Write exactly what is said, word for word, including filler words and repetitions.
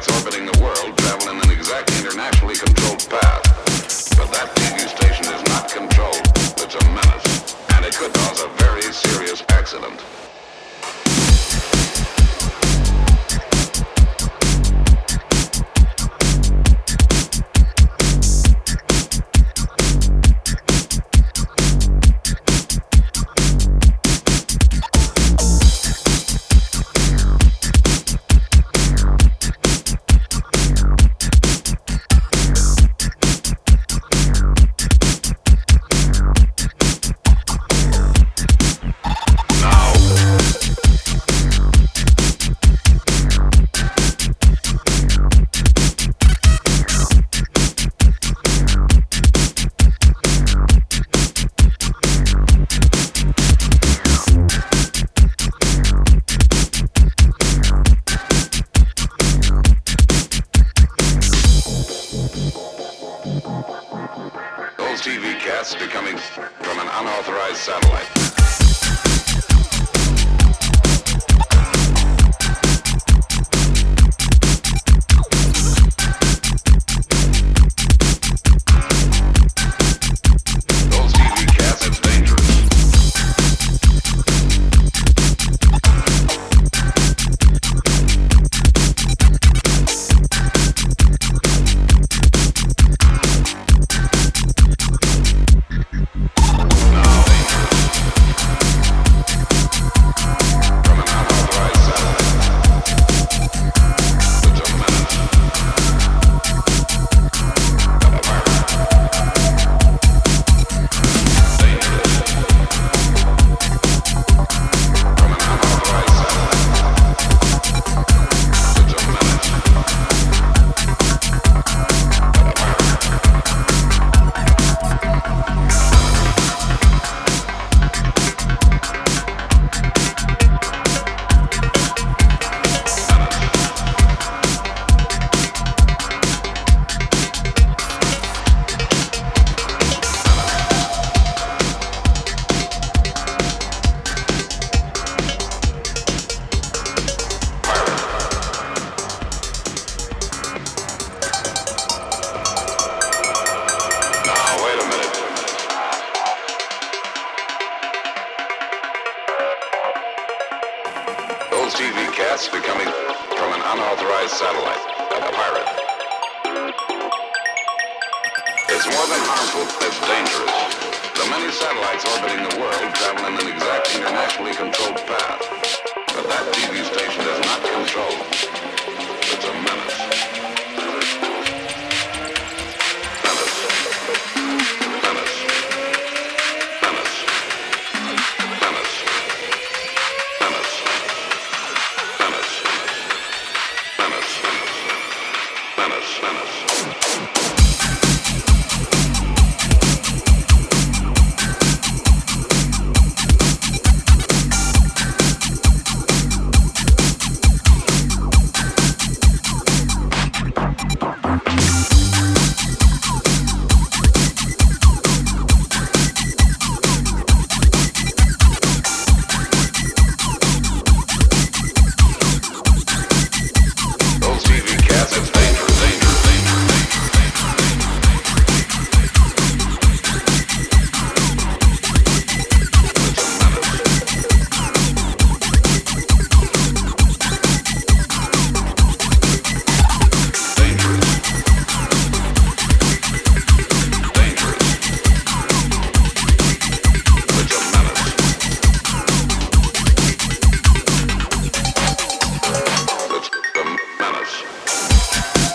satellites orbiting the world travel in an exact internationally controlled path. But that T V station is not controlled. It's a menace. And it could cause a very serious accident. T V casts becoming from an unauthorized satellite. T V casts becoming from an unauthorized satellite, a pirate. It's more than harmful, it's dangerous. The many satellites orbiting the world travel in an exact internationally controlled path. But that T V station is not controlled. It's a menace. Menace.